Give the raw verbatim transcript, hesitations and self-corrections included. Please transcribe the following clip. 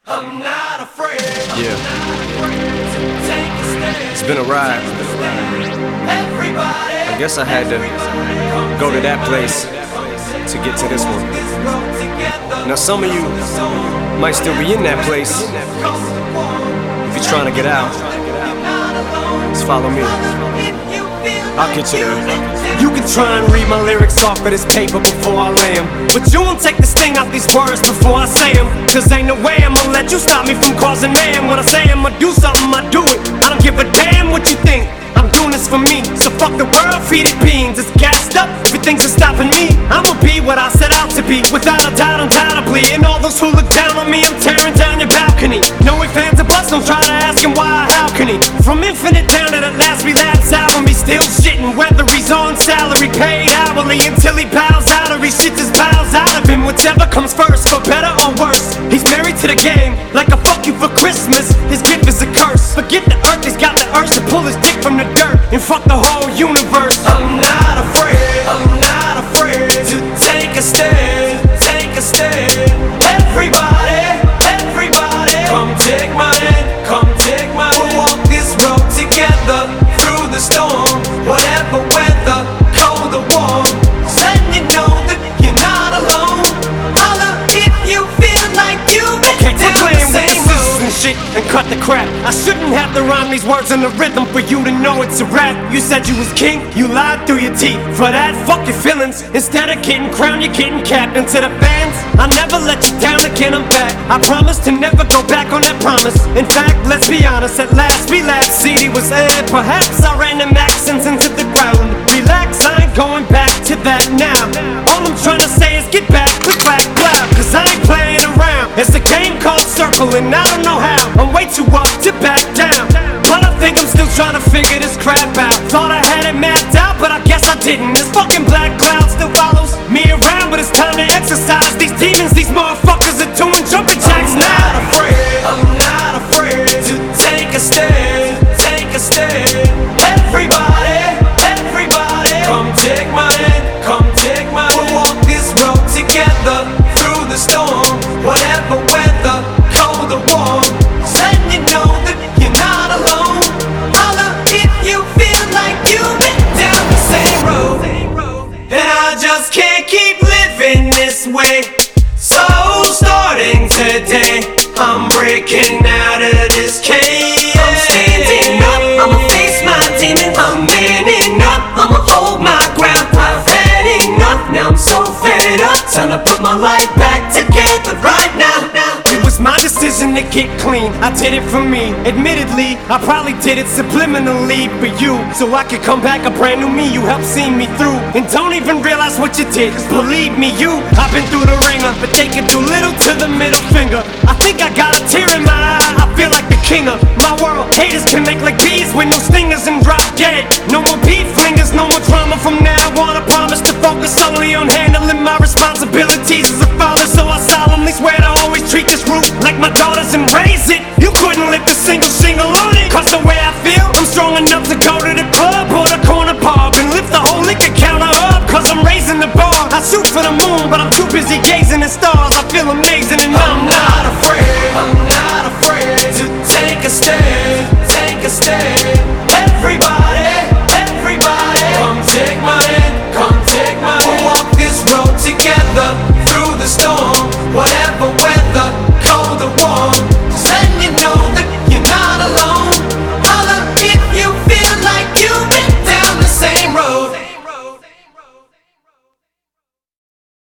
I'm not afraid. Yeah. Take a stand. It's been a ride. Everybody. I guess I had to go to that place to get to this one. Now some of you might still be in that place. If you're trying to get out, just follow me. I'll get you there. You can try and read my lyrics off of this paper before I lay 'em, but you won't take the sting out these words before I say 'em. Cause ain't no way I'ma let you stop me from causing mayhem. When I say I'ma do something, I do it. I don't give a damn what you think. I'm doing this for me, so fuck the world, feed it beans. It's gassed up, everything's stopping me. I'ma be what I set out to be, without a doubt, undoubtedly. And all those who look down on me, I'm tearing down your balcony. No ifs, ands, or buts, don't try to ask him why, how can he? From infinite down to the last relapse album, he's still shitting, whether he's on salary, paid hourly, until he bows out or he shits his bowels out of him. Whichever comes first, for better or worse. He's married to the game, like a fuck you for Christmas. His gift is a curse. Forget the earth, he's got the urge to pull his dick from the dirt and fuck the whole universe. I'm not afraid, I'm not afraid to take a stand, take a stand. Everybody, everybody, come take my hand, come take my hand. We'll walk this road together through the storm, whatever weather, cold or warm. Letting you know that you're not alone. Holla if you feel like you've been Okay, down quit playing the with same the scissors road. and shit and cut the crap. I shouldn't have to rhyme these words in the rhythm for you to know it's a rap. You said you was king, you lied through your teeth. For that, fuck your feelings. Instead of getting crowned, you're getting capped. And to the fans, I never let you down again, I'm back. I promise to never go back on that promise. In fact, let's be honest, at last we laughed. C D was aired, perhaps I ran them accents into the ground. Relax, I ain't going back to that now. All I'm trying to say is get back, click, clack, clap. Cause I ain't playing around. It's a game called Circle and I don't know how. I'm way too up to back down, but I think I'm still trying to figure this crap out. Thought I had it mapped out, but I guess I didn't. This fucking black cloud still follows me around, but it's time to exercise these demons. These motherfuckers are doing jumping jacks I'm now. not afraid, I'm not afraid to take a stand, take a stand. Everybody, everybody, come take my hand, come take my hand. We'll walk this road together through the storm, whatever weather, cold or warm. Letting you know that you're not alone. Holla if you feel like you've been down the same road. And I just can't keep living this way. So starting today, I'm breaking out of this cage. I'm standing up, I'ma face my demons. I'm manning up, I'ma hold my ground. I've had enough, now I'm so fed up. Time to put my life back together right now. It was my decision to get clean, I did it for me. Admittedly, I probably did it subliminally for you, so I could come back a brand new me. You helped see me through, and don't even realize what you did. Cause believe me, you, I've been through the ringer, but they can do little to the middle finger. I think I got a tear in my eye, I feel like the king of my world. Haters can make like bees with no stingers and drop dead. No more beef flingers, no more drama from now on. I promise to focus solely on handling my responsibilities as a father. So I solemnly swear to always treat this root like my daughters and raise it. You couldn't lift a single shingle on it. Cause the way I feel, I'm strong enough to go to the club or the corner pub and lift the whole liquor counter up. Cause I'm raising the bar. I shoot for the moon, but I'm too busy gazing at stars. I feel them